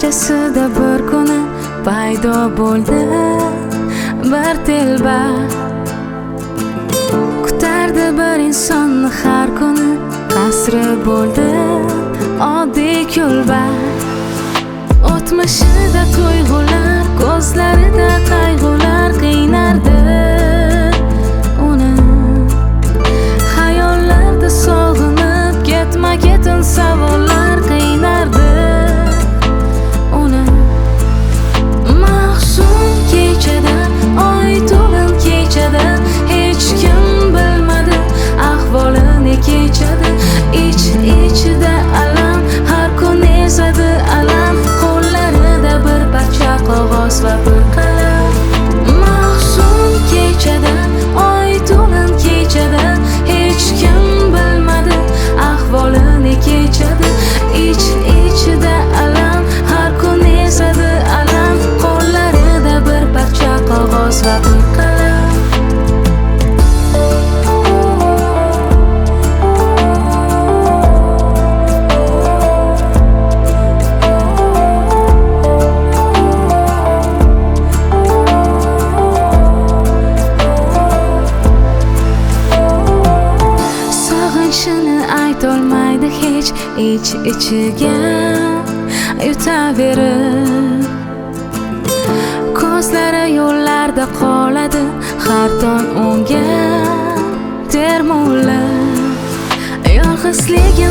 kechasida bir kuni paydo bo'ldi bir telba. Kutardi bir insonni har kuni, qasri bo'ldi oddiy kulba. O'tmishida tuyg'ular, ko'zlarida qayg'ular qiynardi uni. Xayollarda sog'inib ketma-ketin savollar qiynardi uni. Mahzun kechada, oy to'lin kechada, hech kim bilmadi ahvolini kechadi. Ich-ichida alam, har kun ezadi alam, qo'llarida bir parcha qog'oz va bir qalam. Mahzun kechada, oy to'lin kechada, hech kim bilmadi ahvolini kechadi. Ich-ichida alam, har kun ezadi alam, qo'llarida bir parcha qog'oz va bir qalam. Aytolmaydi hech ich-ichiga yutaverib. Ko'zlari yo'llarda qoladi, har tong unga termulib. Yolg'izligim